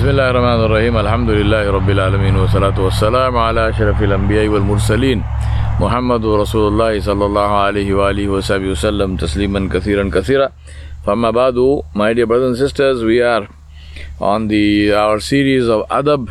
Bismillahirrahmanirrahim. Alhamdulillahi Rabbil Alameen. Wa salatu wa salam ala ashrafil anbiya wal mursaleen. Muhammadur Rasulullah sallallahu alayhi wa alihi wa sahbihi wa sallam. Tasliman kathiran kathira. Famma badu, my dear brothers and sisters, we are on our series of adab,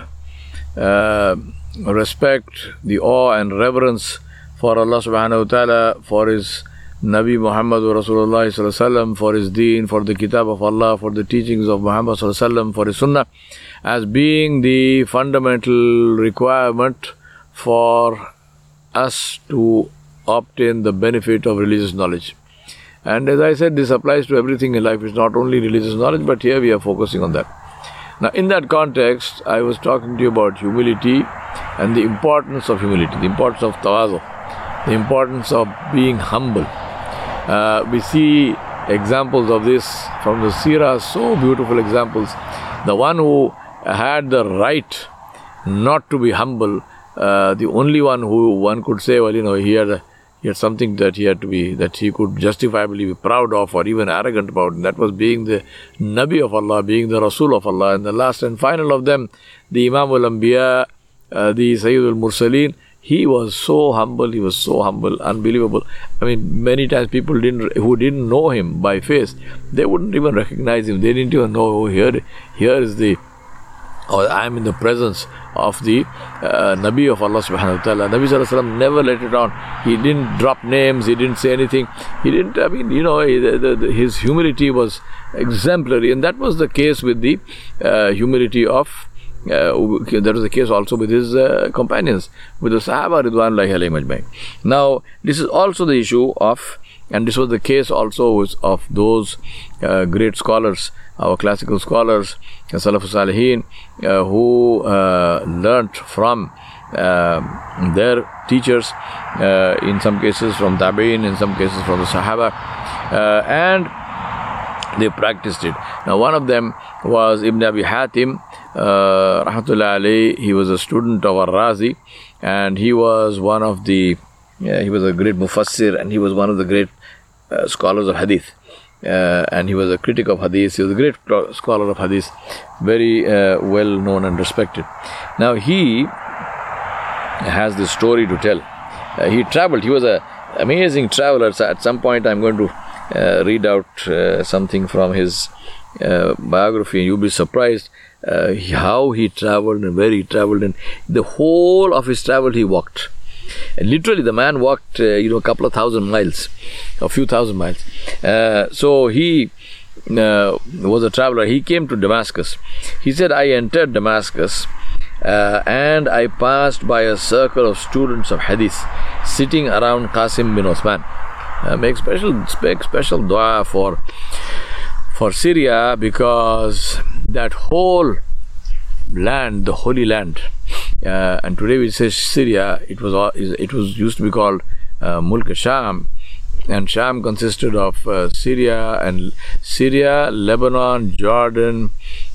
respect, the awe and reverence for Allah subhanahu wa ta'ala, for His Nabi Muhammadur Rasulullah sallallahu alaihi wasallam, for his deen, for the kitab of Allah, for the teachings of Muhammad sallallahu alaihi wasallam, for his sunnah, as being the fundamental requirement for us to obtain the benefit of religious knowledge. And as I said, this applies to everything in life. It's not only religious knowledge, but here we are focusing on that. Now, in that context, I was talking to you about humility and the importance of humility, the importance of tawazu, the importance of being humble. We see examples of this from the seerah, so beautiful examples. The one who had the right not to be humble, the only one who one could say, well, he had something that he could justifiably be proud of or even arrogant about, and that was being the Nabi of Allah, being the Rasul of Allah. And the last and final of them, the Imam al-Anbiya, the Sayyid al-Mursaleen, he was so humble, unbelievable. I mean, many times people who didn't know him by face, they wouldn't even recognize him. They didn't even know, here is I am in the presence of the Nabi of Allah subhanahu wa ta'ala. Nabi sallallahu alaihi wasallam never let it on. He didn't drop names, he didn't say anything. His humility was exemplary, and that was the case with the humility of that was the case also with his companions, with the Sahaba Ridwanullahi alayhim ajma'in. Now, this is also the issue of, and this was the case also of those great scholars, our classical scholars, Salafus Salihin, who learnt from their teachers, in some cases from Tabi'in, in some cases from the Sahaba, and they practiced it. Now, one of them was Ibn Abi Hatim, rahmatullahi alayhi. He was a student of Ar-Razi, and he was he was a great mufassir, and he was one of the great scholars of hadith. And he was a critic of hadith. He was a great scholar of hadith, very well known and respected. Now, he has this story to tell. He traveled. He was an amazing traveler. So at some point, I'm going to read out something from his biography, and you'll be surprised how he traveled and where he traveled, and the whole of his travel he walked. And literally, the man walked, a couple of thousand miles, a few thousand miles. So he was a traveler. He came to Damascus. He said, I entered Damascus and I passed by a circle of students of hadith sitting around Qasim bin Uthman. Make special dua for Syria, because that whole land, the Holy Land, and today we say Syria, it was used to be called Mulk Sham, and Sham consisted of Syria, Lebanon, Jordan,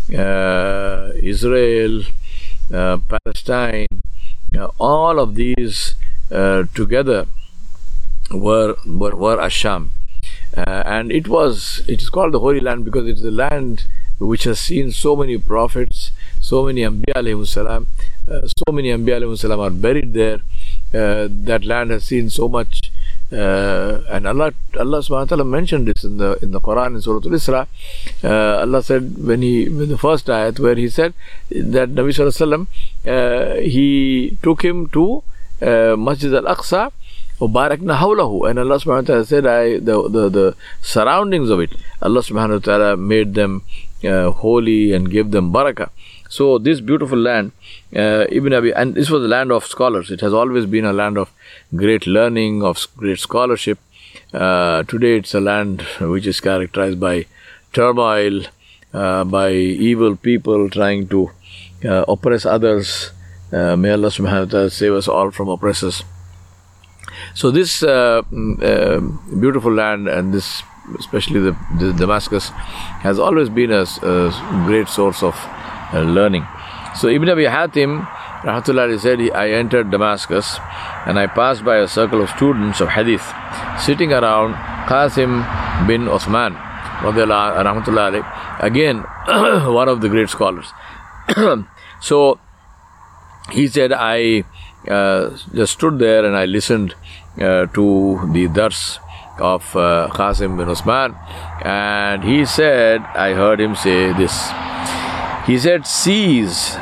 Israel, Palestine. All of these together were Asham. And it is called the Holy Land because it's the land which has seen so many prophets, so many Anbiya alayhimus salam. So many Anbiya alayhimus salam are buried there. That land has seen so much, and Allah subhanahu wa ta'ala mentioned this in the Quran in Surah Al-Isra. Allah said when the first ayat where He said that Nabi sallallahu alaihi wasallam, He took him to Masjid Al-Aqsa, وَبَارَكْنَا حَوْلَهُ, and Allah subhanahu wa ta'ala said, the surroundings of it, Allah subhanahu wa ta'ala made them holy and gave them barakah. So this beautiful land, and this was a land of scholars. It has always been a land of great learning, of great scholarship. Today it's a land which is characterized by turmoil, by evil people trying to oppress others. May Allah subhanahu wa ta'ala save us all from oppressors. So this beautiful land, and this, especially the Damascus, has always been a great source of learning. So Ibn Abi Hatim, rahmatullahi, said, I entered Damascus and I passed by a circle of students of hadith sitting around Qasim bin Uthman, rahmatullahi, again one of the great scholars. So he said, I just stood there and I listened to the dars of Qasim bin Usman, and he said, I heard him say this. He said, seize,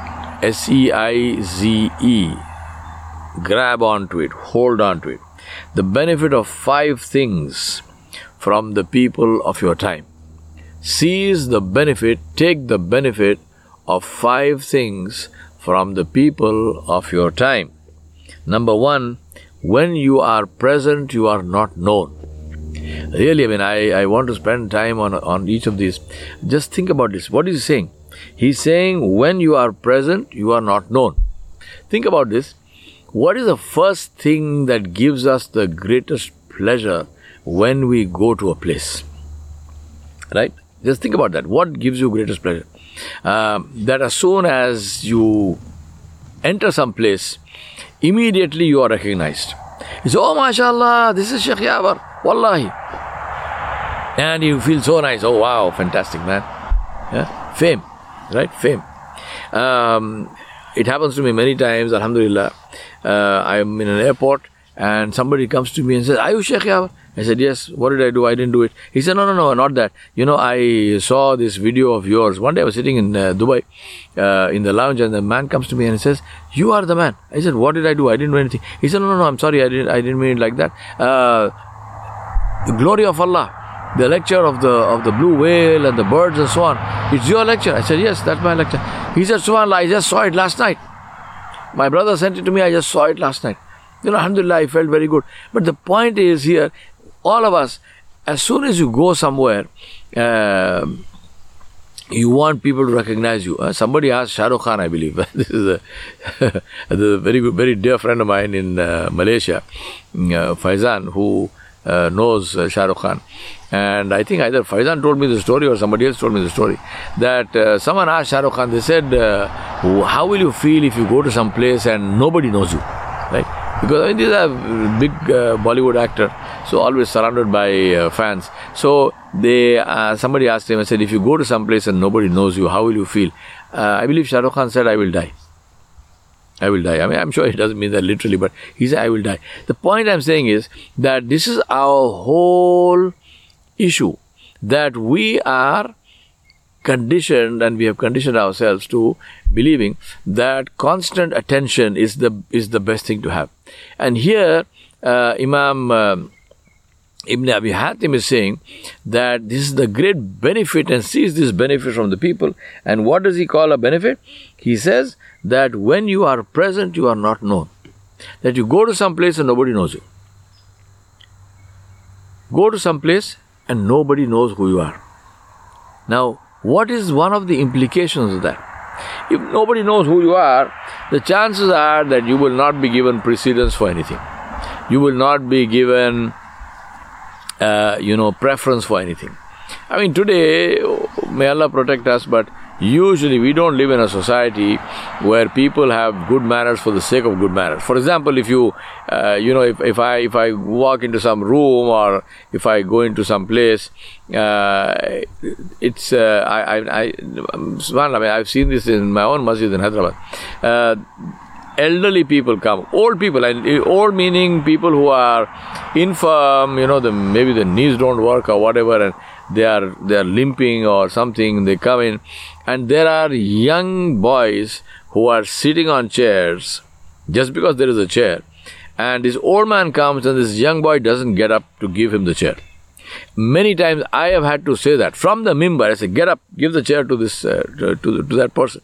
S-E-I-Z-E, grab onto it, hold onto it, the benefit of 5 things from the people of your time. Seize the benefit, take the benefit of 5 things from the people of your time. Number 1, when you are present, you are not known. Really, I mean, I want to spend time on each of these. Just think about this. What is he saying? He's saying, when you are present, you are not known. Think about this. What is the first thing that gives us the greatest pleasure when we go to a place? Right? Just think about that. What gives you greatest pleasure? That as soon as you enter some place, immediately you are recognized. You say, oh, mashallah, this is Sheikh Yawar, wallahi. And you feel so nice. Oh, wow, fantastic, man. Yeah? Fame, right? Fame. It happens to me many times, alhamdulillah. I am in an airport and somebody comes to me and says, are you Sheikh Yawar? I said, yes. What did I do? I didn't do it. He said, no, not that. You know, I saw this video of yours. One day I was sitting in Dubai, in the lounge, and the man comes to me and he says, you are the man. I said, what did I do? I didn't do anything. He said, no, I'm sorry. I didn't mean it like that. The glory of Allah, the lecture of the blue whale and the birds and so on. It's your lecture. I said, yes, that's my lecture. He said, subhanallah, I just saw it last night. My brother sent it to me. I just saw it last night. You know, alhamdulillah, I felt very good. But the point is here, all of us, as soon as you go somewhere, you want people to recognize you. Somebody asked Shah Rukh Khan, I believe. This is a very good, very dear friend of mine in Malaysia, Faizan, who knows Shah Rukh Khan. And I think either Faizan told me the story or somebody else told me the story, that someone asked Shah Rukh Khan, they said, how will you feel if you go to some place and nobody knows you? Right? Because I mean, these are big Bollywood actor, so always surrounded by fans. So they somebody asked him, I said, if you go to some place and nobody knows you, how will you feel? I believe Shah Rukh Khan said, I will die. I will die. I mean, I'm sure he doesn't mean that literally, but he said, I will die. The point I'm saying is that this is our whole issue, that we are conditioned, and we have conditioned ourselves to believing that constant attention is the best thing to have. And here Imam Ibn Abi Hatim is saying that this is the great benefit, and sees this benefit from the people. And what does he call a benefit? He says that when you are present, you are not known. That you go to some place and nobody knows you. Go to some place and nobody knows who you are. Now, what is one of the implications of that? If nobody knows who you are, the chances are that you will not be given precedence for anything. You will not be given, preference for anything. I mean, today, may Allah protect us, but usually we don't live in a society where people have good manners for the sake of good manners. For example, if you, if I walk into some room, or if I go into some place, it's I've seen this in my own masjid in Hyderabad. Elderly people come, old people, and old meaning people who are infirm, maybe the knees don't work or whatever, and they are limping or something. They come in, and there are young boys who are sitting on chairs just because there is a chair, and this old man comes and this young boy doesn't get up to give him the chair. Many times I have had to say that from the mimbar. I say, get up, give the chair to this to that person.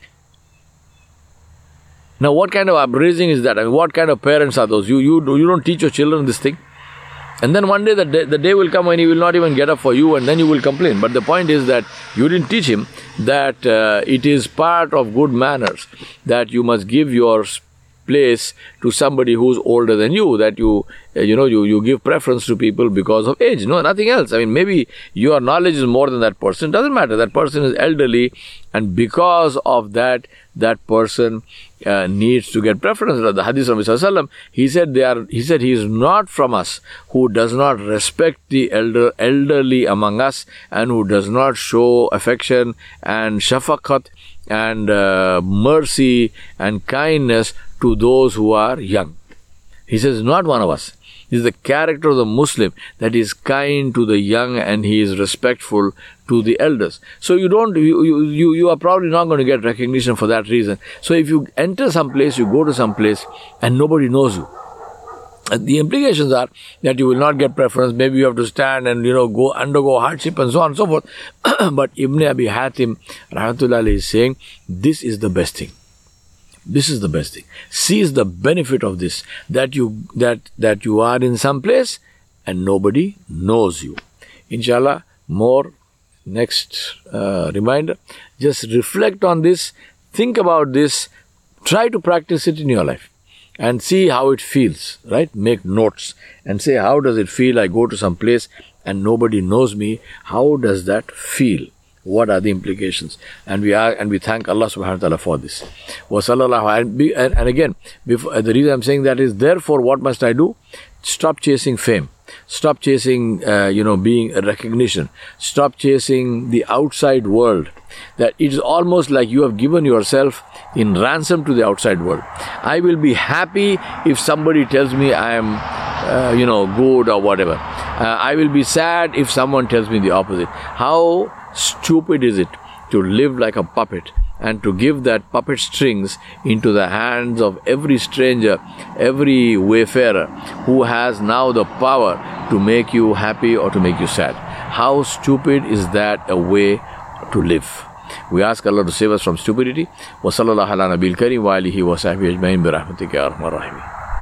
Now, what kind of upbringing is that? I mean, what kind of parents are those? You don't teach your children this thing. And then one day the day will come when he will not even get up for you, and then you will complain. But the point is that you didn't teach him that it is part of good manners that you must give your place to somebody who's older than you, that you give preference to people because of age. No, nothing else. I mean, maybe your knowledge is more than that person. Doesn't matter. That person is elderly, and because of that, that person needs to get preference. The hadith of Rasulullah, he said he is not from us who does not respect the elderly among us, and who does not show affection and shafaqat and mercy and kindness to those who are young. He says, not one of us. This is the character of the Muslim, that is kind to the young and he is respectful to the elders. So you are probably not going to get recognition for that reason. So if you enter some place, you go to some place and nobody knows you, the implications are that you will not get preference. Maybe you have to stand and go undergo hardship and so on and so forth. But Ibn Abi Hatim rahmatullah is saying, this is the best thing. This is the best thing. Seize the benefit of this, that you are in some place and nobody knows you. Inshallah, more next reminder. Just reflect on this, think about this, try to practice it in your life and see how it feels, right? Make notes and say, how does it feel? I go to some place and nobody knows me. How does that feel? What are the implications? And we thank Allah subhanahu wa ta'ala for this. And again, the reason I'm saying that is, therefore, what must I do? Stop chasing fame. Stop chasing, being a recognition. Stop chasing the outside world. That it is almost like you have given yourself in ransom to the outside world. I will be happy if somebody tells me I am, good or whatever. I will be sad if someone tells me the opposite. How stupid is it to live like a puppet and to give that puppet strings into the hands of every stranger, every wayfarer who has now the power to make you happy or to make you sad? How stupid is that a way to live? We ask Allah to save us from stupidity. Wa sallallahu ala nabil kareem wa alihi wa sahbihi ajma'in bi rahmatika ya arhamar rahimin.